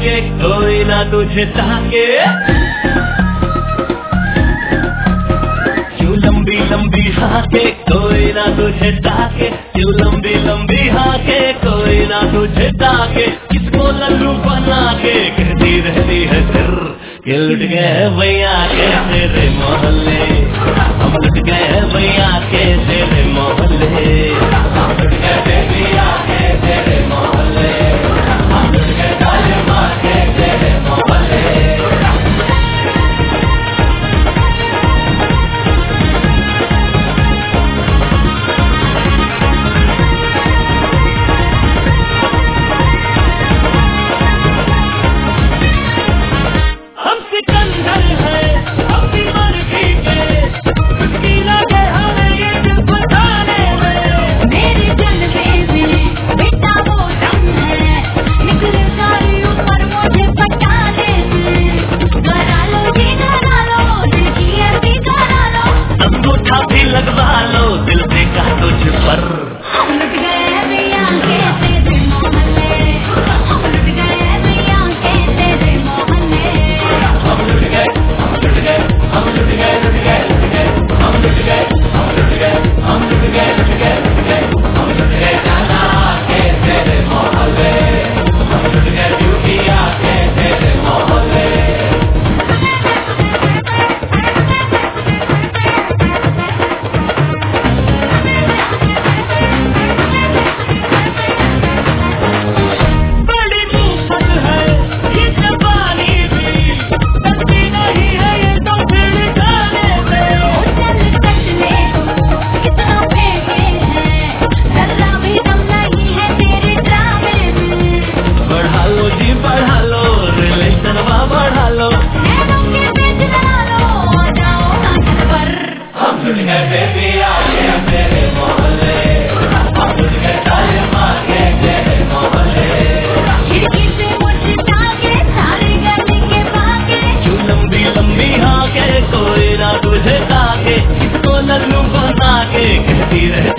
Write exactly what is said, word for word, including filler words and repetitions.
के कोई ना तुझे ताके। क्यों लंबी लंबी हाके कोई ना तुझे ताके, क्यों लंबी लंबी हाके कोई ना तुझे ताके। किसको लल्लू बना के कहती रहती है सिर के लुट गए भैया के तेरे मोहल्ले, हम लुट गए भैया के तेरे मोहल्ले, हम लुट गए भैया के तेरे मोहल्ले, हम लुट गए ताले मार के तेरे मोहल्ले। लगवा लो दिल से कहा तुझ पर, हम लुट गए भैया के तेरे मोहल्ले, हम लुट गए भैया के तेरे मोहल्ले, हम लुट गए हम लुट गए हम लुट गए लुट गए लुट गए हम लुट गए हम लुट गए हम लुट गए लुट गए लुट गए हम लुट गए जाना के तेरे मोहल्ले, हम लुट गए ड्यूटिया के तेरे मोहल्ले। कोई ना तुझे ताके, किसको लल्लू बना के कहती रहे